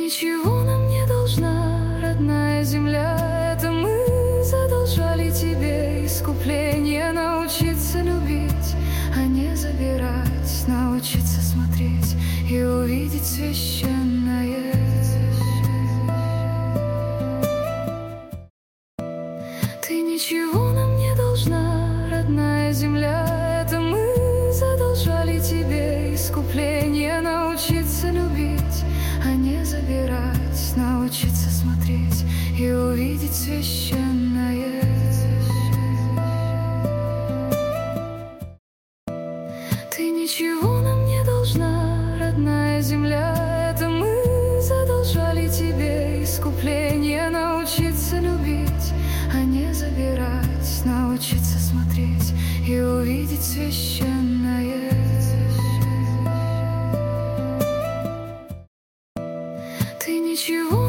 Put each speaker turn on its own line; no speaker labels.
ничего нам не должна, родная земля. Это мы задолжали тебе искупление. Научиться любить, а не забирать. Научиться смотреть и увидеть священное. Ты ничего нам не должна, родная земля. Это мы задолжали тебе искупление. Научиться любить, а не забирать. Научиться смотреть и увидеть священное. Ты ничего нам не должна, родная земля. Это мы задолжали тебе искупление. Научиться любить, а не забирать. Научиться смотреть и увидеть священное. Ты ничего